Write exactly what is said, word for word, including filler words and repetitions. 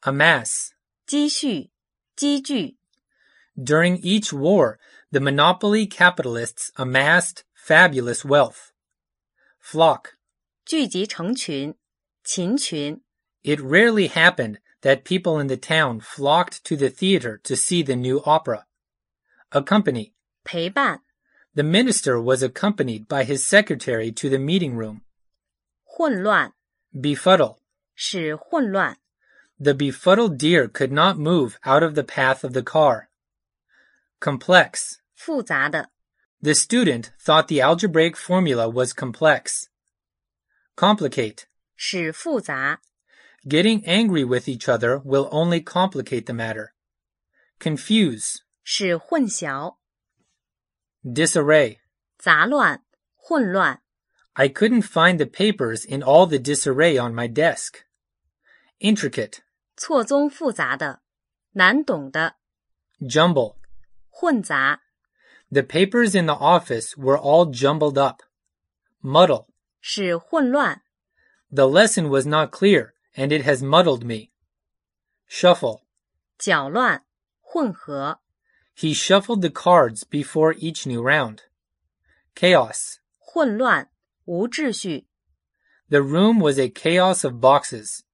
amass, 积蓄、积聚。 During each war, the monopoly capitalists amassed fabulous wealth. Flock, 聚集成群、群群。 It rarely happened that people in the town flocked to the theater to see the new opera. Accompany, 陪伴。 The minister was accompanied by his secretary to the meeting room. 混乱。 Befuddle, 使混乱。 The befuddled deer could not move out of the path of the car. Complex, 复杂的。 The student thought the algebraic formula was complex. Complicate, 使复杂。 Getting angry with each other will only complicate the matter. Confuse, 使混淆。 Disarray, 杂乱、混乱。 I couldn't find the papers in all the disarray on my desk. Intricate, 错综复杂的。难懂的。 Jumble, 混杂。 The papers in the office were all jumbled up. Muddle, 使混乱。 The lesson was not clear, and it has muddled me. Shuffle, 搅乱、混合。 He shuffled the cards before each new round. Chaos, 混乱、无秩序。 The room was a chaos of boxes.